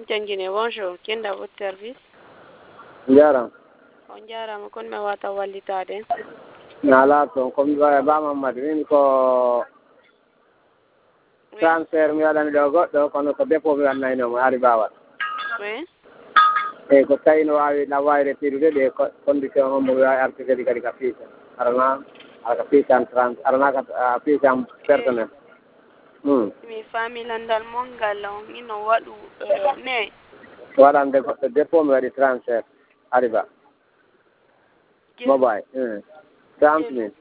Amtangine, bonjour. Kenda votre service? Jaram. On jarama kon mi wata wallitade. Nala to comme ba Mamadou min ko transfert mi waɗani ɗo goɗɗo kono ko dépôt mi waɗnayno mo ari bawat. Oui. Eyi ko tawi no wawi na wawi retirude ɗe condition hombo mi wawi artirde kadi ka fiisa arana ala ka fiisan arana ka fiisan personnel. Mi fami landal mongal on ino waɗu ne waɗande goɗɗo dépôt mi waɗi transfert arriva mobile 30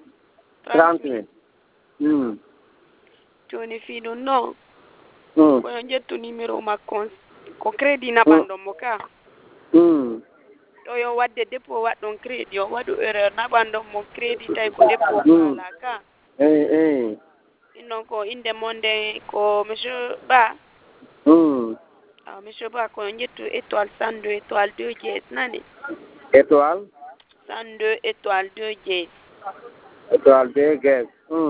000 joni fiɗum noon kono ƴettu numéro makko ko crédit naɓanɗo mo ka ɗo yo wadde dépôt waɗɗon crédit o waɗu erreur naɓanɗo mo crédit tawi ko dépôt ala ka non ko inde monde ko monsieur Ba monsieur Ba kono ƴettu étoile 102 étoile 2 dièse nani étoile 102 étoile 2 dièse étoile 2 dièse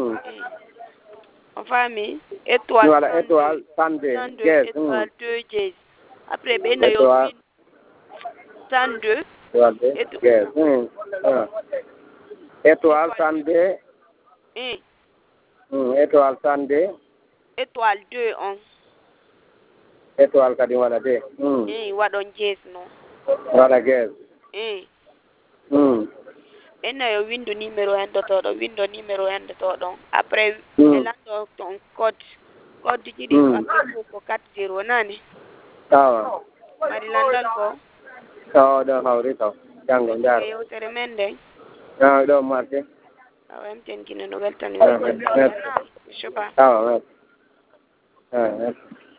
on famille étoile voilà étoile 102 dièse étoile 2 dièse après ben yo 102 étoile 2 dièse étoile 102 étoile 102 étoile 2 on étoile kadi waɗa de waɗon dièse non waɗa dièse ɓenna yo windu numéro hendotoɗo windo numéro hendotoɗon après ɓe lanndo ton code jiɗi ko après fof ko 40 nani awa mari landal ko ɗo hawri taw janngo jaar yewtere men nden ɗo marché awa emtenkine no weltani monsieur Ba awa merci